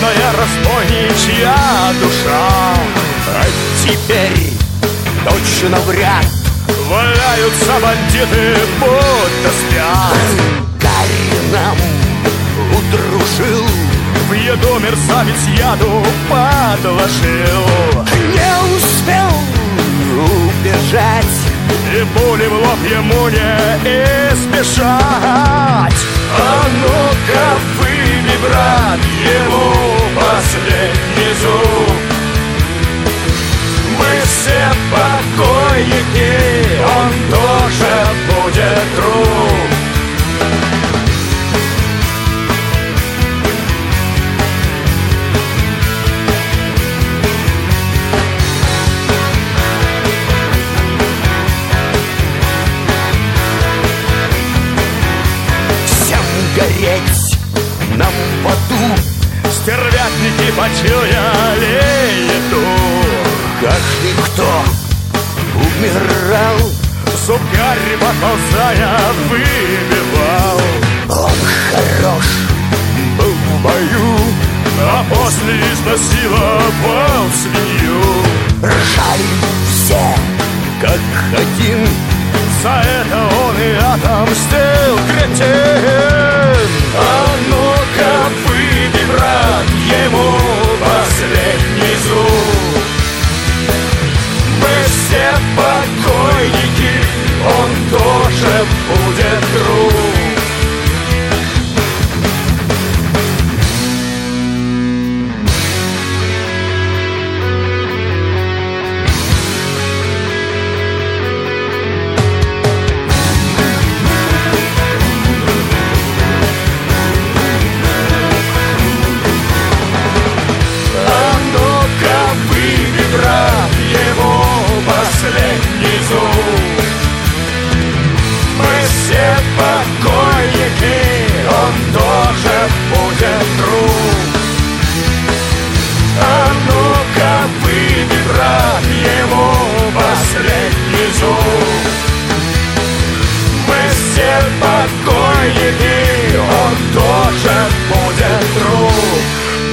бедная разбойничья душа. А теперь точно вряд валяются бандиты, будто спят. Гарри нам удружил, в еду мерзавец яду подложил. не успел убежать, и пули в лоб ему не избежать. А ну-ка выбей, брат, ему последний зуб. Мы все покойники, он тоже будет труп. гореть нам в аду. Стервятники почуяли еду. Каждый, кто умирал, зуб Гарри поползая выбивал. Он хорош был в бою, а после изнасиловал свинью. Ржали все как один, за это он и отомстил, кретин. А ну-ка выбей, брат, ему последний зуб. Мы все покойники, он тоже будет труп. Последний зуб. Мы все покойники, он тоже будет труп. А ну-ка выбей, брат, ему последний зуб. Мы все покойники, он тоже будет труп.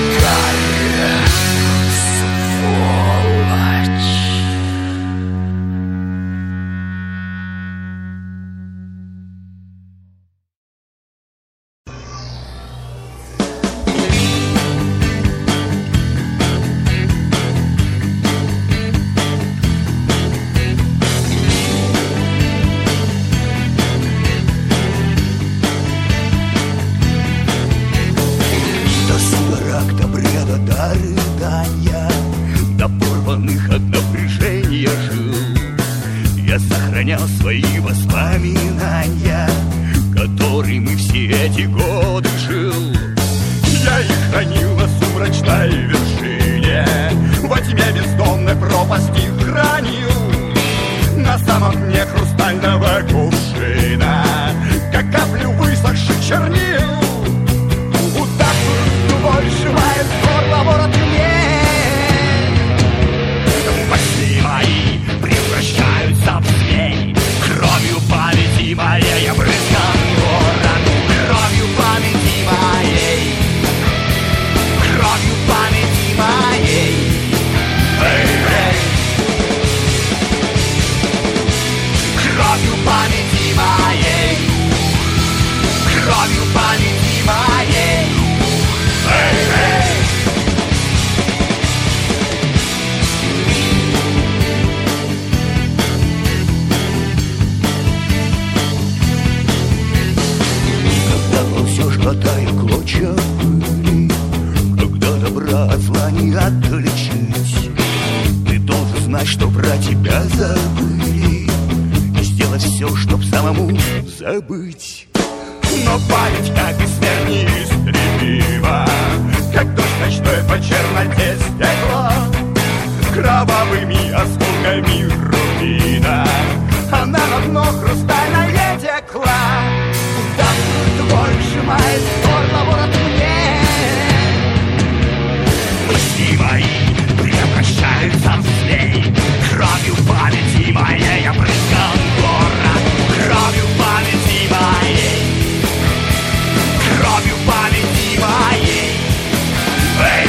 Свои воспоминания, которыми все эти годы жил. Я их хранил на сумрачной вершине, во тьме бездонной пропасти хранил. На самом дне хрустального кувшина, как каплю высохших чернил. Удавшую боль сжимает горло ворот мне. Мысли мои превращаются в змей. Кровью памяти моей я брызган город. Кровью памяти моей. Кровью памяти моей. Кровью памяти моей. Кровью памяти моей. Хватаю клочья пыли, когда добра от зла не отличить. Ты должен знать, что про тебя забыли, и сделать все, чтоб самому забыть. Но память, как и смерть, неистребима, как дождь ночной по черноте стекла. Кровавыми осколками рубина она на дно хрустальное текла. Боль сжимает горло ворот мне. Мысли мои превращаются в змей. Кровью памяти моей я брызгал город. Кровью памяти моей. Кровью памяти моей.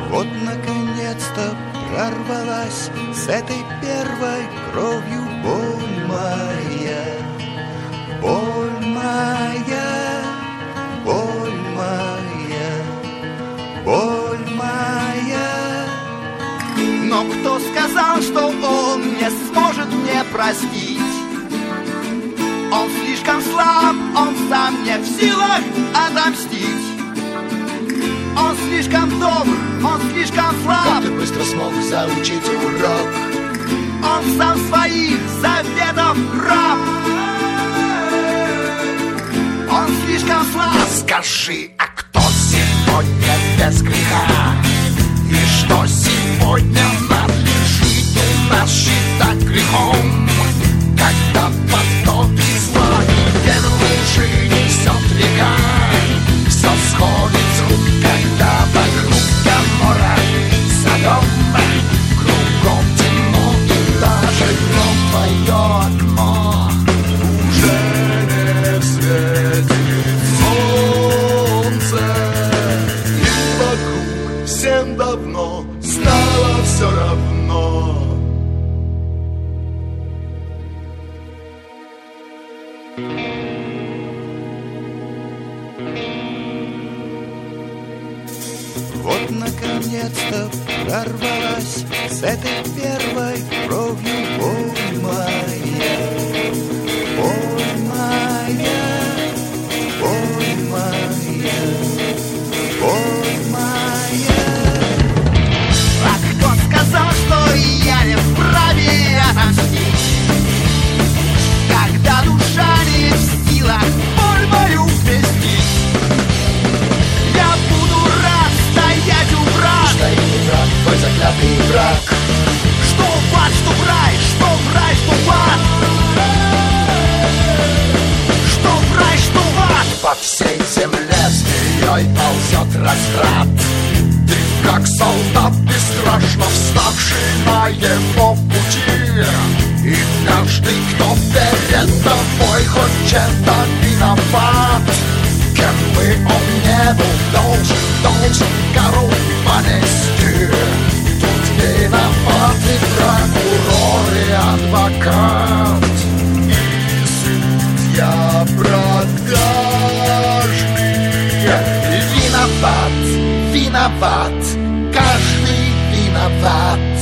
Вот наконец-то прорвалась с этой первой кровью боль моя, боль моя, боль моя, боль моя. Но кто сказал, что он не сможет мне простить? Он слишком слаб, он сам не в силах отомстить. Он слишком добр, он слишком слаб. Как ты быстро смог заучить урок? Он сам своих заветов раб. Он слишком слаб. Скажи, а кто сегодня без греха? И что сегодня надлежит у нас считать грехом? Когда потоки зла и ден лжи несет река, все сходит с рук, когда вокруг Гоморра и Содома, кругом темно и даже днем твое окно уже не светит солнце, и вокруг всем давно стало все равно. Вот наконец-то прорвалась с этой первой кровью боль моя, боль моя, боль моя, боль моя. А кто сказал, что я не вправе отомстить, когда душа не в силах боль мою вместить? Я буду рад стоять у врат. Стоит враг, твой заклятый враг. Что в ад, что в рай, что в рай, что в ад. Что в рай, что в ад. По всей земле змеей ползет разврат. Ты как солдат бесстрашно вставший на его пути. И каждый, кто перед тобой хоть чем-то виноват, кем бы он не был, должен кару понести. Тут виноваты прокурор и адвокат, и судья продажный. Виноват, виноват, каждый виноват.